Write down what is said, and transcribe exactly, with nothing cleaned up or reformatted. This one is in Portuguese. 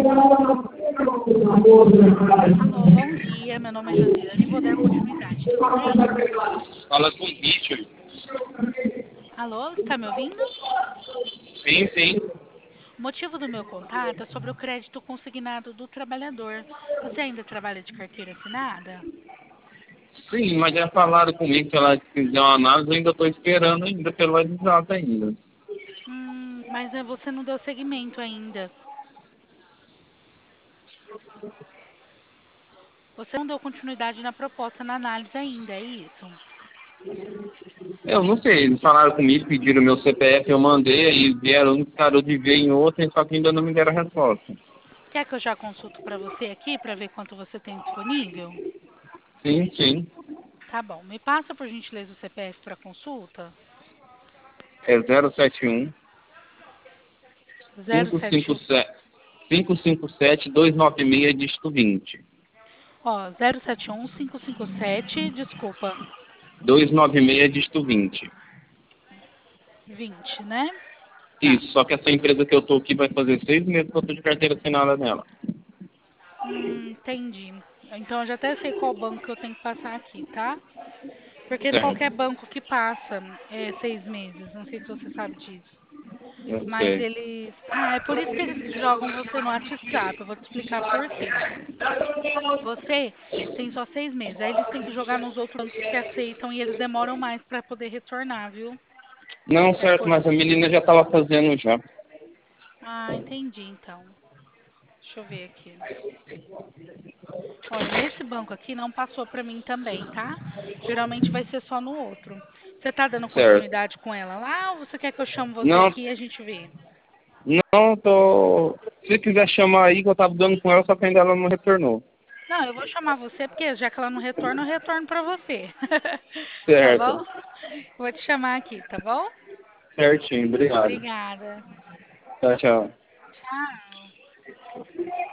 Alô, bom dia. Meu nome é Josiane e vou dar continuidade. Tudo bem? Fala com o Richard. Alô, está me ouvindo? Sim, sim. O motivo do meu contato é sobre o crédito consignado do trabalhador. Você ainda trabalha de carteira assinada? Sim, mas já falaram comigo que ela fizer uma análise, eu ainda estou esperando ainda pelo WhatsApp ainda. Hum, mas eh, você não deu seguimento ainda. Você não deu continuidade na proposta, na análise ainda, é isso? Eu não sei, eles falaram comigo, pediram meu C P F, eu mandei, aí vieram um parou de ver em outro, só que ainda não me deram a resposta. Quer que eu já consulto para você aqui para ver quanto você tem disponível? Sim, sim. Tá bom. Me passa, por gentileza, o C P F para consulta. É zero sete um, Zero cinco sete cinco um. sete, cinco cinco sete, dois nove seis, dígito vinte. Ó, zero sete um cinco cinco sete, desculpa, dois nove seis, dígito vinte. vinte, né? Tá. Isso, só que essa empresa que eu tô aqui vai fazer seis meses que eu tô de carteira assinada nela. Hum, entendi. Então eu já até sei qual banco que eu tenho que passar aqui, tá? Porque qualquer Certo, banco que passa é seis meses, não sei se você sabe disso. eu Mas sei. eles. Ah, é por isso que eles jogam você no WhatsApp. Eu vou te explicar por quê. Você tem só seis meses. Aí eles têm que jogar nos outros bancos que aceitam e eles demoram mais para poder retornar, viu? Não, É certo, por mas a isso. menina já estava fazendo já. Ah, entendi então. Deixa eu ver aqui. Olha, nesse banco aqui não passou para mim também, tá? Geralmente vai ser só no outro. Você tá dando Certo. continuidade com ela lá ou você quer que eu chame você Não, aqui e a gente vê? não tô. Se quiser chamar aí, que eu tava dando com ela, só que ainda ela não retornou. Não, eu vou chamar você porque já que ela não retorna, eu retorno para você. Tá bom? Certo. Vou te chamar aqui, tá bom? Certinho, obrigado. Obrigada. Tchau, tchau. Tchau.